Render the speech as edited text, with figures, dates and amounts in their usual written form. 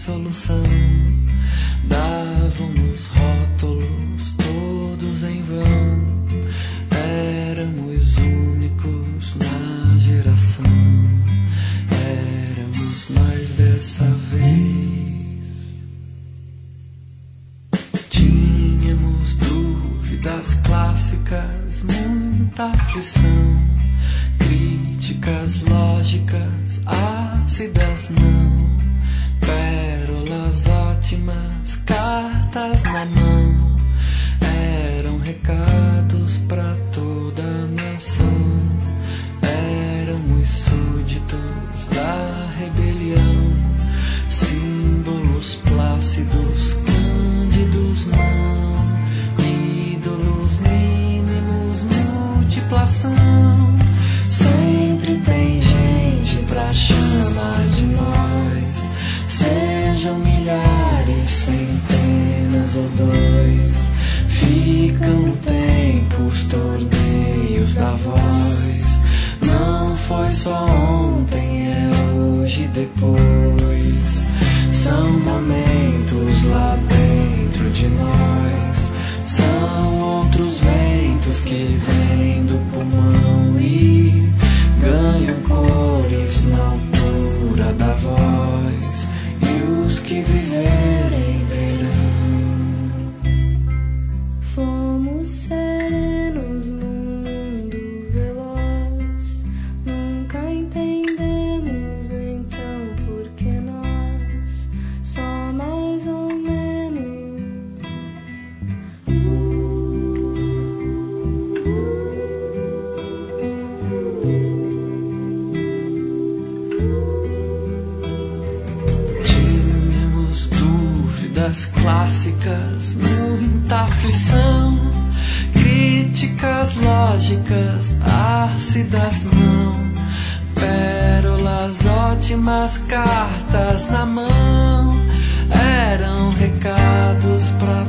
solução. Davam-nos rótulos todos em vão. Éramos únicos na geração. Éramos nós dessa vez. Tínhamos dúvidas clássicas, muita aflição. Críticas lógicas, ácidas não. Pérolas ótimas, cartas na mão. Eram recados pra toda a nação. Éramos súditos da rebelião. Símbolos plácidos, cândidos não. Ídolos mínimos, multiplação. Sempre tem gente pra chamar de nós. Sejam milhares, centenas ou dois. Ficam no tempo os torneios da voz. Não foi só ontem, é hoje e depois. São momentos lá dentro de nós. São outros ventos que vêm do pulmão e ganham cores na altura da voz. E os que viverem verão. Fomos serenos num mundo veloz. Nunca entendemos então por que nós só mais ou menos. Tínhamos dúvidas clássicas, muita aflição. Críticas lógicas, ácidas não. Pérolas ótimas, cartas na mão. Eram recados pra